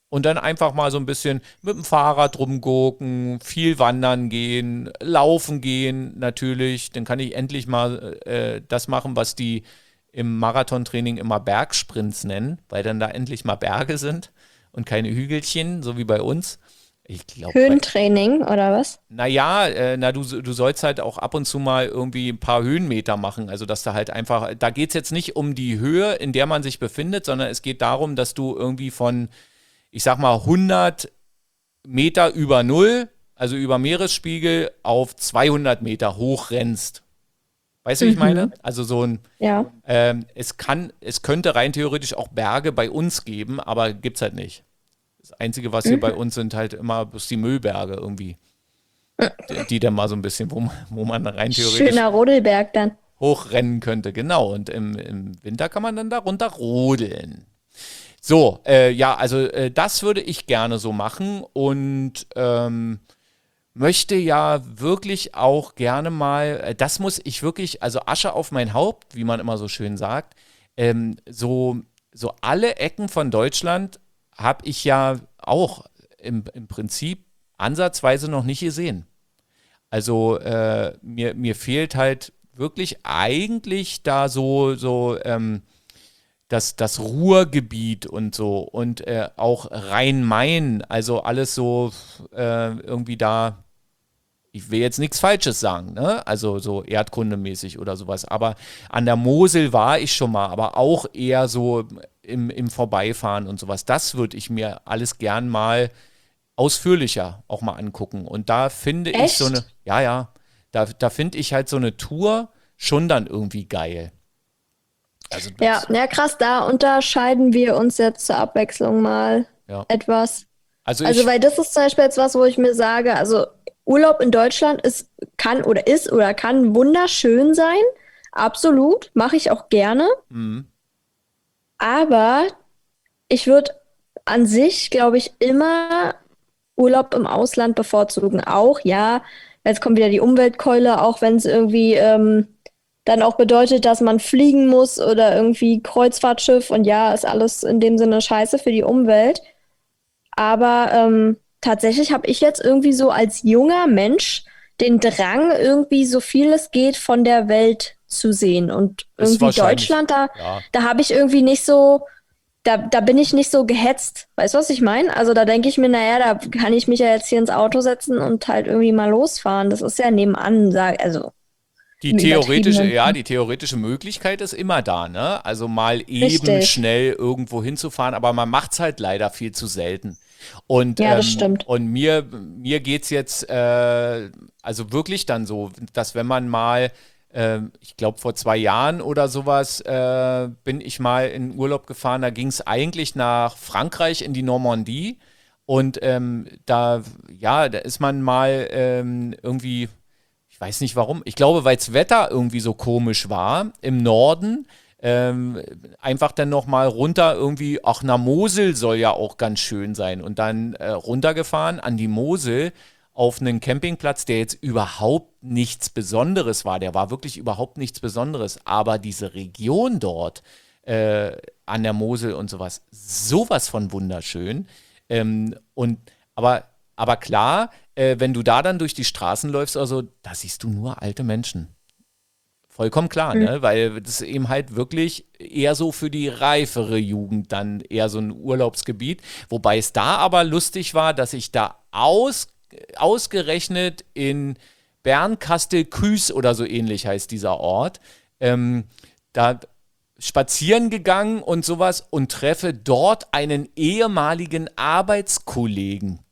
Und dann einfach mal so ein bisschen mit dem Fahrrad rumgurken, viel wandern gehen, laufen gehen natürlich. Dann kann ich endlich mal äh, das machen, was die im Marathontraining immer Bergsprints nennen, weil dann da endlich mal Berge sind und keine Hügelchen, so wie bei uns. Ich glaube, Höhentraining oder was? naja, äh, na, du, du sollst halt auch ab und zu mal irgendwie ein paar Höhenmeter machen. Also, dass da halt einfach, da geht es jetzt nicht um die Höhe, in der man sich befindet, sondern es geht darum, dass du irgendwie von, ich sag mal, hundert Meter über Null, also über Meeresspiegel, auf zweihundert Meter hochrennst. Weißt du, wie ich meine? Mhm. Also so ein, Ja. ähm, es kann, es könnte rein theoretisch auch Berge bei uns geben, aber gibt's halt nicht. Das Einzige, was hier bei Mhm. uns sind, halt immer bloß die Müllberge irgendwie, die, die dann mal so ein bisschen, wo, man- wo man rein theoretisch Schöner Rodelberg dann. hochrennen könnte. Genau, und im, im Winter kann man dann da runter rodeln. So, äh, ja, also äh, das würde ich gerne so machen und ähm, möchte ja wirklich auch gerne mal, äh, das muss ich wirklich, also Asche auf mein Haupt, wie man immer so schön sagt, ähm, so, so alle Ecken von Deutschland habe ich ja auch im, im Prinzip ansatzweise noch nicht gesehen. Also äh, mir, mir fehlt halt wirklich eigentlich da so, so ähm, das, das Ruhrgebiet und so und äh, auch Rhein-Main, also alles so äh, irgendwie da, ich will jetzt nichts Falsches sagen, ne? Also so erdkundemäßig oder sowas, aber an der Mosel war ich schon mal, aber auch eher so im, im Vorbeifahren und sowas. Das würde ich mir alles gern mal ausführlicher auch mal angucken. Und da finde ich so eine, Echt? ja, ja, da, da finde ich halt so eine Tour schon dann irgendwie geil. Also Ja, das, ja, krass, da unterscheiden wir uns jetzt zur Abwechslung mal ja. etwas. Also Also, ich, weil das ist zum Beispiel jetzt was, wo ich mir sage, also Urlaub in Deutschland ist, kann oder ist oder kann wunderschön sein. Absolut, mache ich auch gerne. mh, Aber ich würde an sich, glaube ich, immer Urlaub im Ausland bevorzugen. Auch, ja, jetzt kommt wieder die Umweltkeule, auch wenn es irgendwie ähm, dann auch bedeutet, dass man fliegen muss oder irgendwie Kreuzfahrtschiff und ja, ist alles in dem Sinne scheiße für die Umwelt. Aber ähm, tatsächlich habe ich jetzt irgendwie so als junger Mensch den Drang, irgendwie so viel es geht von der Welt zu sehen. Und ist irgendwie wahrscheinlich, Deutschland, da, ja. da habe ich irgendwie nicht so, da, da bin ich nicht so gehetzt. Weißt du, was ich meine? Also da denke ich mir, naja, da kann ich mich ja jetzt hier ins Auto setzen und halt irgendwie mal losfahren. Das ist ja nebenan, sag, also Die im theoretische, übertriebenen. ja, die theoretische Möglichkeit ist immer da, ne? Also mal eben Richtig. schnell irgendwo hinzufahren, aber man macht es halt leider viel zu selten. Und, Ja, das ähm, stimmt. und mir, mir geht es jetzt äh, also wirklich dann so, dass wenn man mal, äh, ich glaube vor zwei Jahren oder sowas, äh, bin ich mal in Urlaub gefahren, da ging es eigentlich nach Frankreich in die Normandie. Und ähm, da, ja, da ist man mal ähm, irgendwie, ich weiß nicht warum. Ich glaube, weil das Wetter irgendwie so komisch war im Norden. Ähm, einfach dann nochmal runter irgendwie, ach, na, Mosel soll ja auch ganz schön sein. Und dann äh, runtergefahren an die Mosel auf einen Campingplatz, der jetzt überhaupt nichts Besonderes war. Der war wirklich überhaupt nichts Besonderes. Aber diese Region dort äh, an der Mosel und sowas, sowas von wunderschön. Ähm, und aber, aber klar, äh, wenn du da dann durch die Straßen läufst, also, da siehst du nur alte Menschen. Vollkommen klar, Hm. ne? Weil das ist eben halt wirklich eher so für die reifere Jugend dann eher so ein Urlaubsgebiet. Wobei es da aber lustig war, dass ich da aus, ausgerechnet in Bernkastel-Kues oder so ähnlich heißt dieser Ort, ähm, da spazieren gegangen und sowas und treffe dort einen ehemaligen Arbeitskollegen,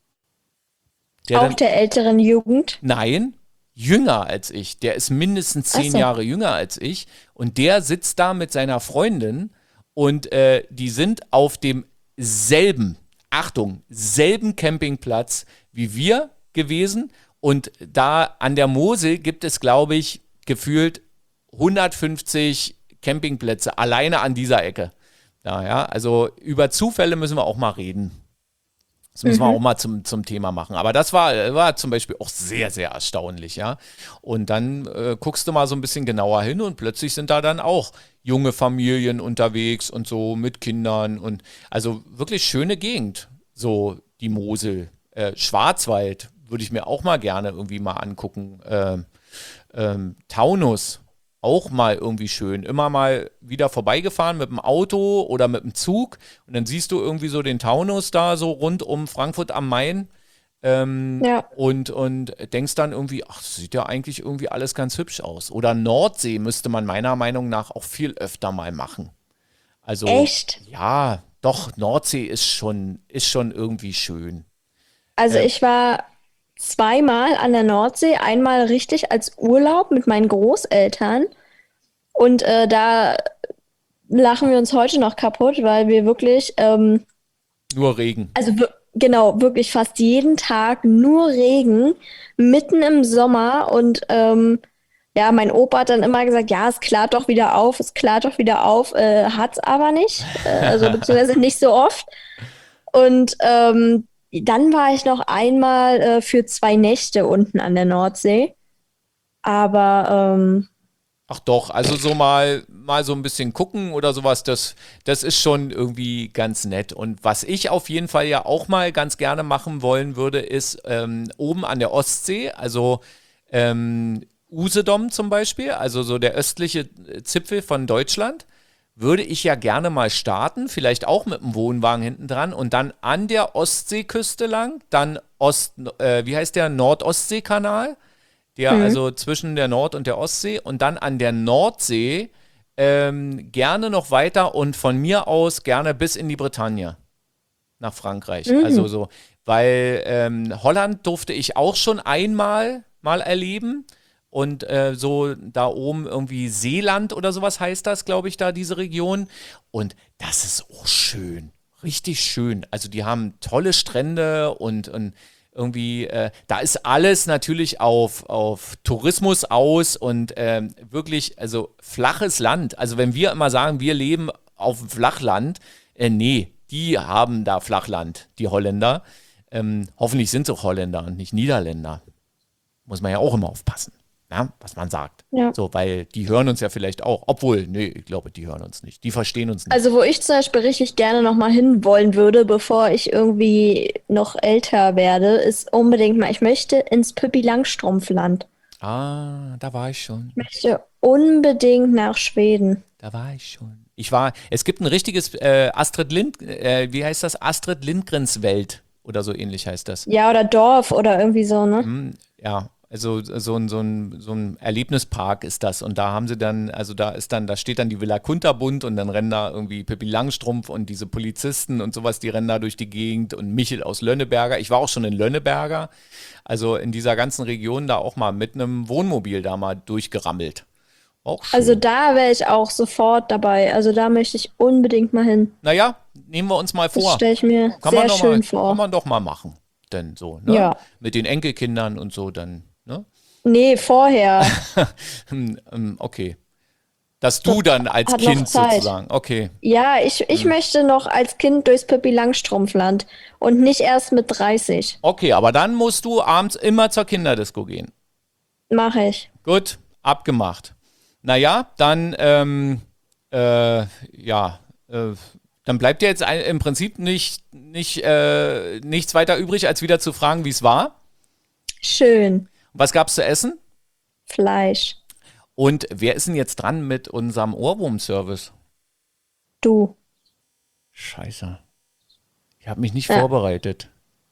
der Auch dann, der älteren Jugend. nein, jünger als ich. Der ist mindestens Ach zehn so. Jahre jünger als ich. Und der sitzt da mit seiner Freundin und äh, die sind auf demselben, Achtung, selben Campingplatz wie wir gewesen. Und da an der Mosel gibt es, glaube ich, gefühlt hundertfünfzig Campingplätze alleine an dieser Ecke. Ja, ja, also über Zufälle müssen wir auch mal reden. Das müssen wir auch Mhm. mal zum, zum Thema machen. Aber das war, war zum Beispiel auch sehr, sehr erstaunlich, ja. Und dann äh, guckst du mal so ein bisschen genauer hin und plötzlich sind da dann auch junge Familien unterwegs und so mit Kindern und also wirklich schöne Gegend. so die Mosel. Äh, Schwarzwald würde ich mir auch mal gerne irgendwie mal angucken. Ähm, ähm, Taunus, auch mal irgendwie schön. Immer mal wieder vorbeigefahren mit dem Auto oder mit dem Zug und dann siehst du irgendwie so den Taunus da so rund um Frankfurt am Main. Ähm, Ja. und, und denkst dann irgendwie, ach, das sieht ja eigentlich irgendwie alles ganz hübsch aus. Oder Nordsee müsste man meiner Meinung nach auch viel öfter mal machen. Also, Echt? ja, doch, Nordsee ist schon, ist schon irgendwie schön. Also Ähm, ich war zweimal an der Nordsee, einmal richtig als Urlaub mit meinen Großeltern. Und äh, da lachen wir uns heute noch kaputt, weil wir wirklich, ähm, nur Regen. also wir- genau, wirklich fast jeden Tag nur Regen, mitten im Sommer. Und ähm, ja, mein Opa hat dann immer gesagt, ja, es klart doch wieder auf, es klart doch wieder auf, äh, hat's aber nicht, äh, also beziehungsweise nicht so oft. Und ähm, dann war ich noch einmal äh, für zwei Nächte unten an der Nordsee. Aber ähm, Ach doch, also so mal, mal so ein bisschen gucken oder sowas, das, das ist schon irgendwie ganz nett. Und was ich auf jeden Fall ja auch mal ganz gerne machen wollen würde, ist ähm, oben an der Ostsee, also ähm, Usedom zum Beispiel, also so der östliche Zipfel von Deutschland, würde ich ja gerne mal starten, vielleicht auch mit dem Wohnwagen hinten dran und dann an der Ostseeküste lang, dann Ost, äh, wie heißt der, Nord-Ostsee-Kanal? Der hm, also zwischen der Nord- und der Ostsee und dann an der Nordsee ähm, gerne noch weiter und von mir aus gerne bis in die Bretagne nach Frankreich. Also mhm. so, weil ähm, Holland durfte ich auch schon einmal mal erleben und äh, so da oben irgendwie Seeland oder sowas heißt das, glaube ich, da diese Region und das ist auch schön, richtig schön. Also die haben tolle Strände und, und irgendwie, äh, da ist alles natürlich auf, auf Tourismus aus und ähm, wirklich, also flaches Land. Also wenn wir immer sagen, wir leben auf dem Flachland, äh, nee, die haben da Flachland, die Holländer. Ähm, hoffentlich sind es auch Holländer und nicht Niederländer. Muss man ja auch immer aufpassen, ja, was man sagt. Ja. So, weil die hören uns ja vielleicht auch. Obwohl, nee, ich glaube, die hören uns nicht. Die verstehen uns nicht. Also wo ich zum Beispiel richtig gerne noch mal hin wollen würde, bevor ich irgendwie noch älter werde, ist unbedingt mal, ich möchte ins Pippi Langstrumpfland. Ah, da war ich schon. Ich möchte unbedingt nach Schweden. Da war ich schon. Ich war, es gibt ein richtiges äh, Astrid Lind, äh, wie heißt das? Astrid Lindgrens Welt oder so ähnlich heißt das. Ja, oder Dorf oder irgendwie so, ne? Hm, ja, also so ein, so ein, so ein Erlebnispark ist das. Und da haben sie dann, also da ist dann, da steht dann die Villa Kunterbund und dann rennen da irgendwie Pippi Langstrumpf und diese Polizisten und sowas, die rennen da durch die Gegend und Michel aus Lönneberger. Ich war auch schon in Lönneberger, also in dieser ganzen Region da auch mal mit einem Wohnmobil da mal durchgerammelt. Auch Also schön. da wäre ich auch sofort dabei. Also da möchte ich unbedingt mal hin. Naja, nehmen wir uns mal Das vor. stelle ich mir Kann man sehr doch mal, schön kann vor. man doch mal machen. Denn so, ne? Ja. Mit den Enkelkindern und so, dann, ne? Nee, vorher. Hm, ähm, okay. Dass Das du dann als hat noch Kind Zeit. sozusagen, okay. Ja, ich, ich Hm. möchte noch als Kind durchs Pippi Langstrumpfland und nicht erst mit dreißig. Okay, aber dann musst du abends immer zur Kinderdisco gehen. Mache ich. Gut, abgemacht. Naja, dann, ähm, äh, ja, äh, dann bleibt dir jetzt ein, im Prinzip nicht, nicht, äh, nichts weiter übrig, als wieder zu fragen, wie es war. Schön. Was gab's zu essen? Fleisch. Und wer ist denn jetzt dran mit unserem Ohrwurm-Service? Du. Scheiße. Ich habe mich nicht Ja. vorbereitet.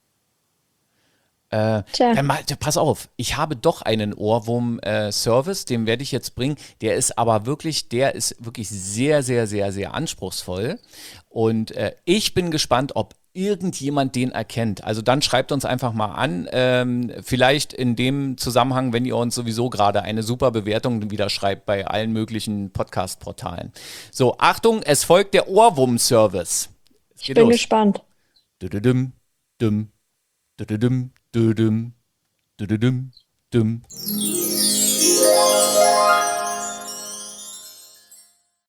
Äh, Tja. dann mal, pass auf, ich habe doch einen Ohrwurm-Service, den werde ich jetzt bringen. Der ist aber wirklich, der ist wirklich sehr, sehr, sehr, sehr anspruchsvoll. Und äh, ich bin gespannt, ob irgendjemand den erkennt. Also dann schreibt uns einfach mal an. Ähm, vielleicht in dem Zusammenhang, wenn ihr uns sowieso gerade eine super Bewertung wieder schreibt bei allen möglichen Podcast-Portalen. So, Achtung, es folgt der Ohrwurm-Service. Es Ich geht bin los. gespannt. Düdüdüm, düm, düdüdüm, düdüm, düdüdüm, düm.